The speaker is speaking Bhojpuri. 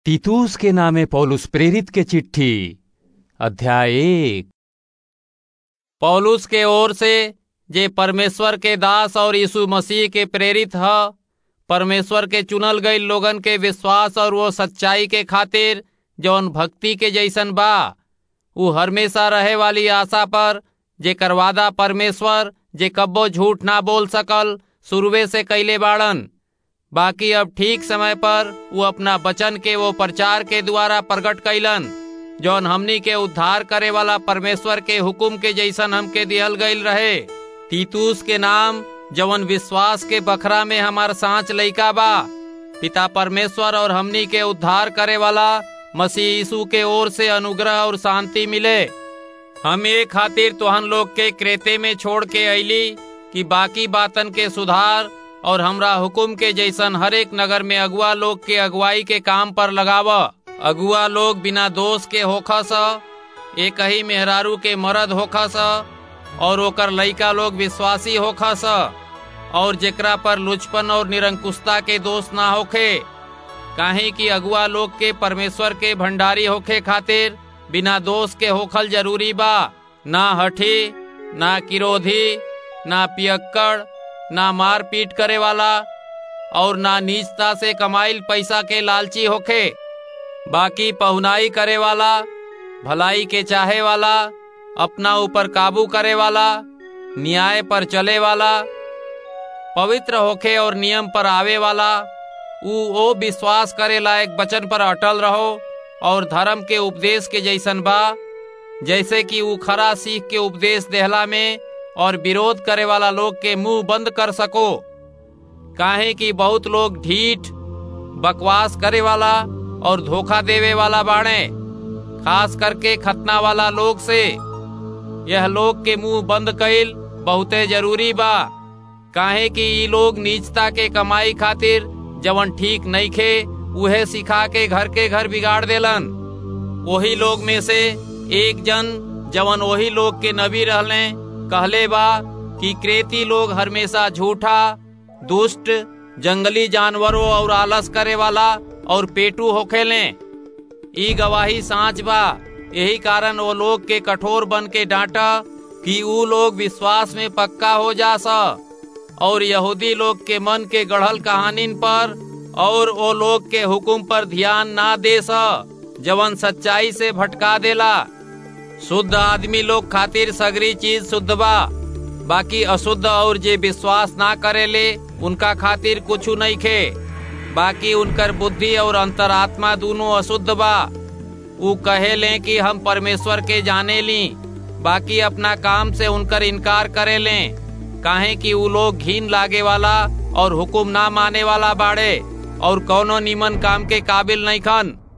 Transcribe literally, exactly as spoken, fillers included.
तीतुस के नामे पौलुस प्रेरित के चिट्ठी अध्याय एक। पौलुस के ओर से जे परमेश्वर के दास और यीशु मसीह के प्रेरित ह, परमेश्वर के चुनल गई लोगन के विश्वास और वो सच्चाई के खातिर जौन भक्ति के जैसन बा, उ हमेशा रहे वाली आशा पर जेकर वादा परमेश्वर जे कब्बो झूठ ना बोल सकल शुरुए से कैले बाड़न। बाकी अब ठीक समय पर वो अपना वचन के वो प्रचार के द्वारा प्रकट कैलन जौन हमनी के उद्धार करे वाला परमेश्वर के हुकुम के जैसन हमके दिहल गईल रहे। तीतुस के नाम जवन विश्वास के बखरा में हमार सांच लइका बा, पिता परमेश्वर और हमनी के उद्धार करे वाला मसीह यीशु के ओर से अनुग्रह और शांति मिले। हम ये खातिर तोहन लोग के क्रेते में छोड़ के अइली कि बाकी बातन के सुधार और हमरा हुकुम के जैसन हरेक नगर में अगुआ लोग के अगुवाई के काम पर लगाव। अगुआ लोग बिना दोष के होखस, एक ही मेहरारू के मर्द होखस और ओकर लइका लोग विश्वासी होखस, और जेकरा पर लुचपन और निरंकुशता के दोष ना होखे। काहे कि अगुआ लोग के परमेश्वर के भंडारी होखे खातिर बिना दोष के होखल जरूरी बा। ना हठी, ना किरोधी, ना पियक्कड़, ना मार पीट करे वाला और ना नीचता से कमाइल पैसा के लालची होखे। बाकी पहुनाई करे वाला, भलाई के चाहे वाला, अपना ऊपर काबू करे वाला, न्याय पर चले वाला, पवित्र होखे और नियम पर आवे वाला, उ ओ विश्वास करे लायक वचन पर अटल रहो और धर्म के उपदेश के जैसन बा, जैसे कि उ खरा सीख के उपदेश देहला में और विरोध करे वाला लोग के मुंह बंद कर सको। काहे कि बहुत लोग ढीठ, बकवास करे वाला और धोखा देवे वाला बाणे, खास करके खतना वाला लोग से। यह लोग के मुंह बंद कईल बहुते जरूरी बा। काहे कि ई लोग नीचता के कमाई खातिर जवन ठीक नइखे उहे सिखा के घर के घर बिगाड़ देलन। वही लोग में से एक जन जवन वही लोग के नबी रहले कहले बा कि क्रेती लोग हमेशा झूठा, दुष्ट, जंगली जानवरों और आलस करे वाला और पेटू होखेले। ई गवाही साँच बा। यही कारण वो लोग के कठोर बन के डांटा कि ऊ लोग विश्वास में पक्का हो जा सा, और यहूदी लोग के मन के गढ़ल कहानीन पर और वो लोग के हुकुम पर ध्यान ना दे सा जवन सच्चाई से भटका देला। शुद्ध आदमी लोग खातिर सगरी चीज शुद्ध बा, बाकी अशुद्ध और जे विश्वास ना करेले उनका खातिर कुछु नहीं खे। बाकी उनकर बुद्धि और अंतरात्मा दोनों अशुद्ध बा। उ कहे ले कि हम परमेश्वर के जाने ली, बाकी अपना काम से उनकर इनकार करे ले। काहे कि उ लोग घीन लागे वाला और हुकुम ना माने वाला बाड़े और कौनो निमन काम के काबिल नहीं खन।